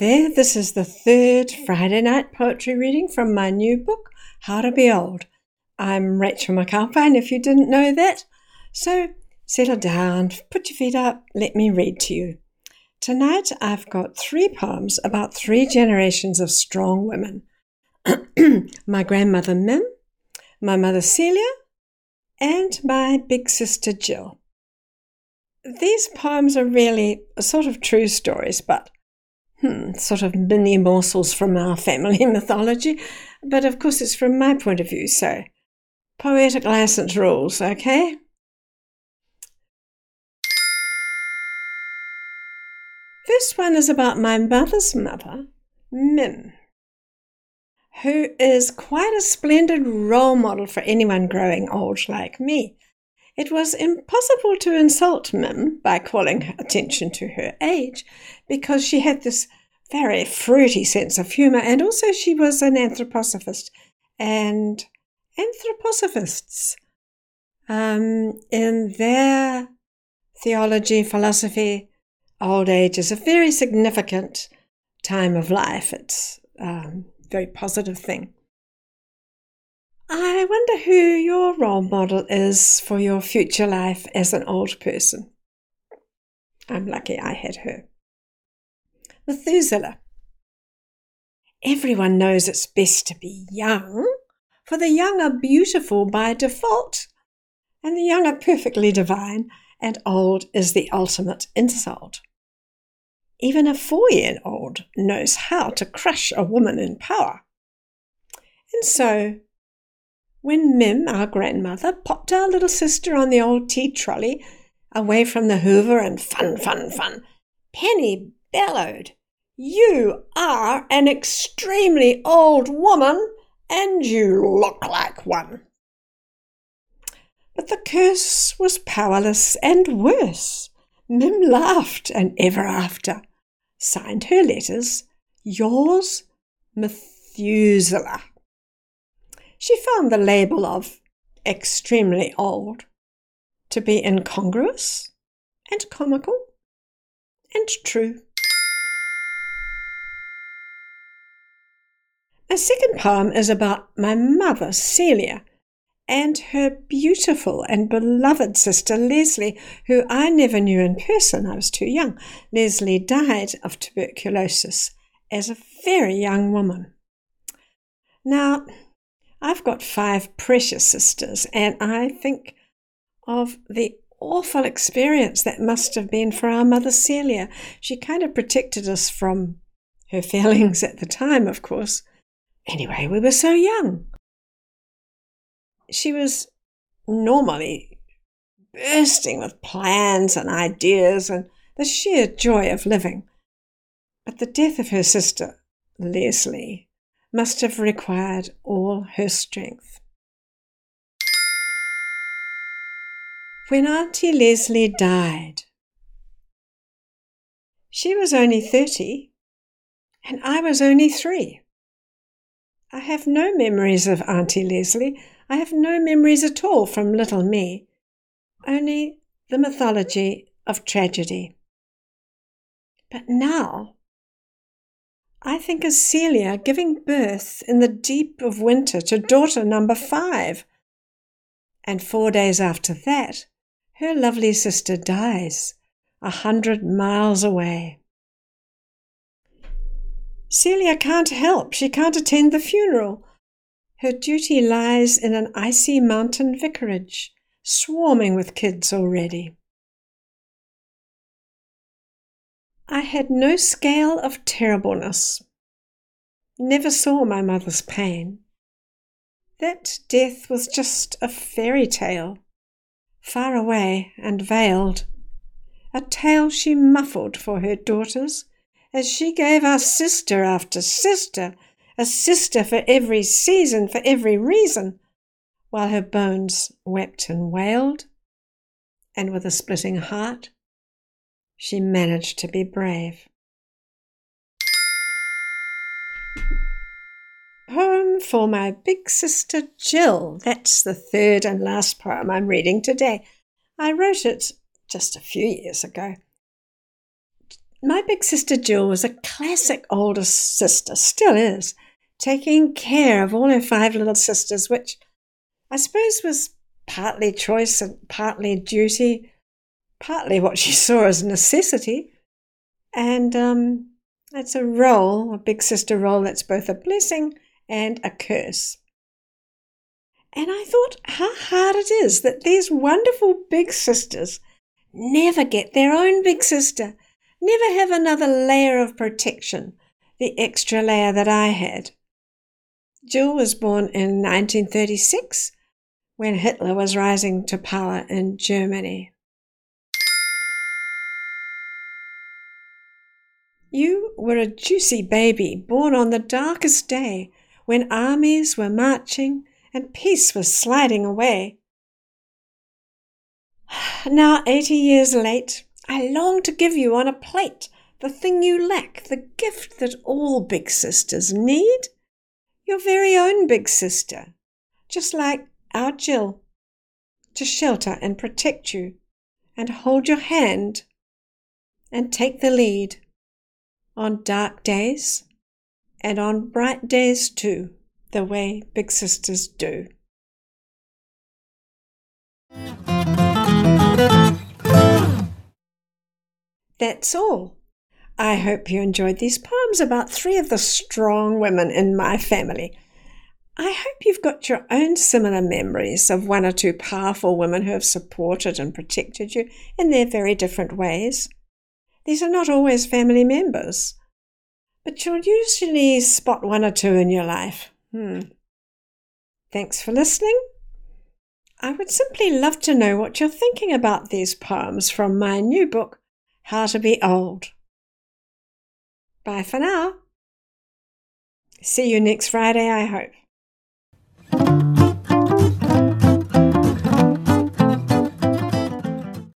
there, this is the third Friday night poetry reading from my new book, How to Be Old. I'm Rachel McAlpine, if you didn't know that. So settle down, put your feet up, let me read to you. Tonight I've got 3 poems about 3 generations of strong women. My grandmother Mim, my mother Celia, and my big sister Jill. These poems are really sort of true stories, but sort of mini morsels from our family mythology. But of course it's from my point of view, so poetic license rules, okay? First one is about my mother's mother, Mim, who is quite a splendid role model for anyone growing old like me. It was impossible to insult Mim by calling attention to her age because she had this very fruity sense of humour, and also she was an anthroposophist. And anthroposophists, in their theology, philosophy, old age is a very significant time of life. It's a very positive thing. I wonder who your role model is for your future life as an old person. I'm lucky I had her. Methuselah. Everyone knows it's best to be young, for the young are beautiful by default, and the young are perfectly divine, and old is the ultimate insult. Even a 4-year-old knows how to crush a woman in power. And so, when Mim, our grandmother, popped our little sister on the old tea trolley away from the Hoover and fun, Penny bellowed, "You are an extremely old woman, and you look like one." But the curse was powerless and worse. Mim laughed, and ever after signed her letters, "Yours, Methuselah." She found the label of extremely old to be incongruous and comical and true. A second poem is about my mother, Celia, and her beautiful and beloved sister, Leslie, who I never knew in person. I was too young. Leslie died of tuberculosis as a very young woman. Now, I've got 5 precious sisters, and I think of the awful experience that must have been for our mother Celia. She kind of protected us from her feelings at the time, of course. Anyway, we were so young. She was normally bursting with plans and ideas and the sheer joy of living. But the death of her sister, Leslie, must have required all her strength. When Auntie Leslie died, she was only 30 and I was only 3. I have no memories of Auntie Leslie. I have no memories at all from little me, only the mythology of tragedy. But now, I think of Celia giving birth in the deep of winter to daughter number 5. And 4 days after that, her lovely sister dies 100 miles away. Celia can't help. She can't attend the funeral. Her duty lies in an icy mountain vicarage, swarming with kids already. I had no scale of terribleness. Never saw my mother's pain. That death was just a fairy tale, far away and veiled, a tale she muffled for her daughters as she gave us sister after sister, a sister for every season, for every reason, while her bones wept and wailed, and with a splitting heart, she managed to be brave. Poem for my big sister Jill. That's the third and last poem I'm reading today. I wrote it just a few years ago. My big sister Jill was a classic older sister, still is, taking care of all her 5 little sisters, which I suppose was partly choice and partly duty, partly what she saw as a necessity. And it's a big sister role that's both a blessing and a curse. And I thought how hard it is that these wonderful big sisters never get their own big sister, never have another layer of protection, the extra layer that I had. Jill was born in 1936 when Hitler was rising to power in Germany. You were a juicy baby born on the darkest day when armies were marching and peace was sliding away. Now 80 years late, I long to give you on a plate the thing you lack, the gift that all big sisters need. Your very own big sister, just like our Jill, to shelter and protect you and hold your hand and take the lead on dark days and on bright days too, the way big sisters do. That's all. I hope you enjoyed these poems about 3 of the strong women in my family. I hope you've got your own similar memories of 1 or 2 powerful women who have supported and protected you in their very different ways. These are not always family members, but you'll usually spot 1 or 2 in your life. Thanks for listening. I would simply love to know what you're thinking about these poems from my new book, How to Be Old. Bye for now. See you next Friday, I hope.